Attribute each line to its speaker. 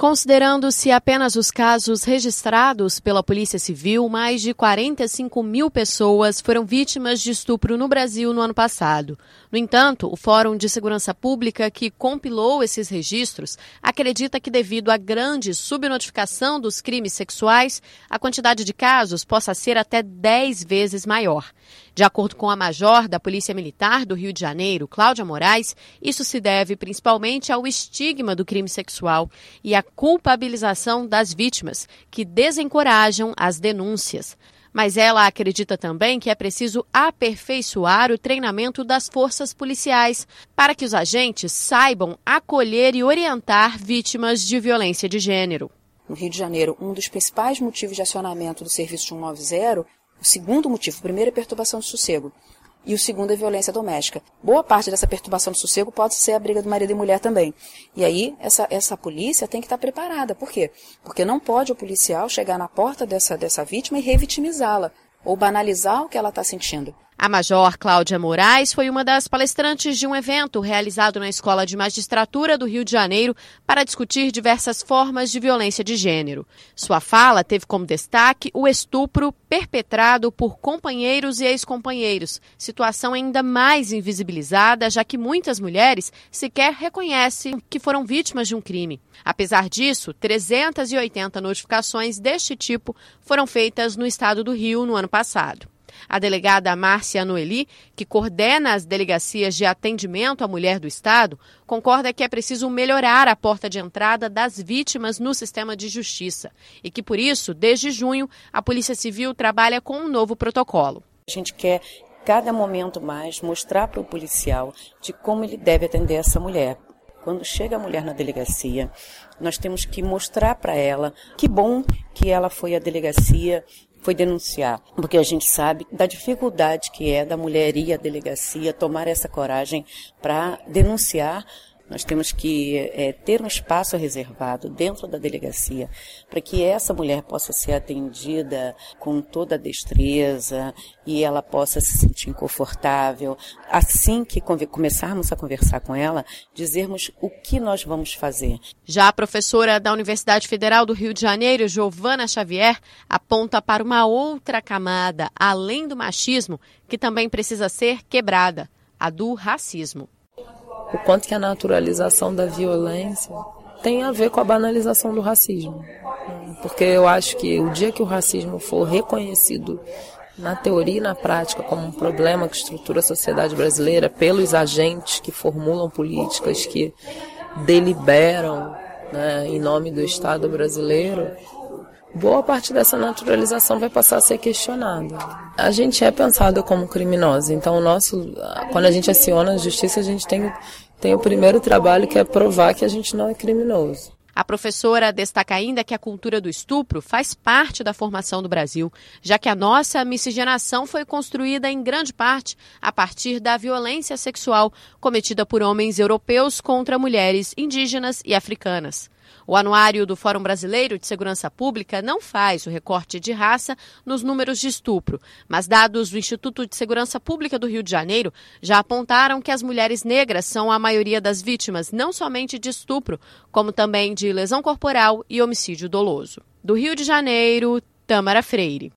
Speaker 1: Considerando-se apenas os casos registrados pela Polícia Civil, mais de 45 mil pessoas foram vítimas de estupro no Brasil no ano passado. No entanto, o Fórum de Segurança Pública, que compilou esses registros, acredita que devido à grande subnotificação dos crimes sexuais, a quantidade de casos possa ser até 10 vezes maior. De acordo com a major da Polícia Militar do Rio de Janeiro, Cláudia Moraes, isso se deve principalmente ao estigma do crime sexual e à culpabilização das vítimas, que desencorajam as denúncias. Mas ela acredita também que é preciso aperfeiçoar o treinamento das forças policiais para que os agentes saibam acolher e orientar vítimas de violência de gênero.
Speaker 2: No Rio de Janeiro, um dos principais motivos de acionamento do Serviço 190, o segundo motivo, o primeiro é perturbação do sossego e o segundo é violência doméstica. Boa parte dessa perturbação do sossego pode ser a briga do marido e mulher também. E aí, essa polícia tem que estar preparada. Por quê? Porque não pode o policial chegar na porta dessa vítima e revitimizá-la ou banalizar o que ela está sentindo.
Speaker 1: A major Cláudia Moraes foi uma das palestrantes de um evento realizado na Escola de Magistratura do Rio de Janeiro para discutir diversas formas de violência de gênero. Sua fala teve como destaque o estupro perpetrado por companheiros e ex-companheiros, situação ainda mais invisibilizada, já que muitas mulheres sequer reconhecem que foram vítimas de um crime. Apesar disso, 380 notificações deste tipo foram feitas no estado do Rio no ano passado. A delegada Márcia Noeli, que coordena as delegacias de atendimento à mulher do Estado, concorda que é preciso melhorar a porta de entrada das vítimas no sistema de justiça e que, por isso, desde junho, a Polícia Civil trabalha com um novo protocolo.
Speaker 2: A gente quer, cada momento mais, mostrar para o policial de como ele deve atender essa mulher. Quando chega a mulher na delegacia, nós temos que mostrar para ela que bom que ela foi à delegacia, foi denunciar, porque a gente sabe da dificuldade que é da mulher ir à delegacia, tomar essa coragem para denunciar. Nós temos que ter um espaço reservado dentro da delegacia para que essa mulher possa ser atendida com toda a destreza e ela possa se sentir confortável. Assim que começarmos a conversar com ela, dizermos o que nós vamos fazer.
Speaker 1: Já a professora da Universidade Federal do Rio de Janeiro, Giovana Xavier, aponta para uma outra camada, além do machismo, que também precisa ser quebrada, a do racismo.
Speaker 3: O quanto que a naturalização da violência tem a ver com a banalização do racismo. Porque eu acho que o dia que o racismo for reconhecido na teoria e na prática como um problema que estrutura a sociedade brasileira pelos agentes que formulam políticas, que deliberam, né, em nome do Estado brasileiro, boa parte dessa naturalização vai passar a ser questionada. A gente é pensado como criminoso, então quando a gente aciona a justiça, a gente tem o primeiro trabalho, que é provar que a gente não é criminoso.
Speaker 1: A professora destaca ainda que a cultura do estupro faz parte da formação do Brasil, já que a nossa miscigenação foi construída em grande parte a partir da violência sexual cometida por homens europeus contra mulheres indígenas e africanas. O anuário do Fórum Brasileiro de Segurança Pública não faz o recorte de raça nos números de estupro, mas dados do Instituto de Segurança Pública do Rio de Janeiro já apontaram que as mulheres negras são a maioria das vítimas não somente de estupro, como também de lesão corporal e homicídio doloso. Do Rio de Janeiro, Tâmara Freire.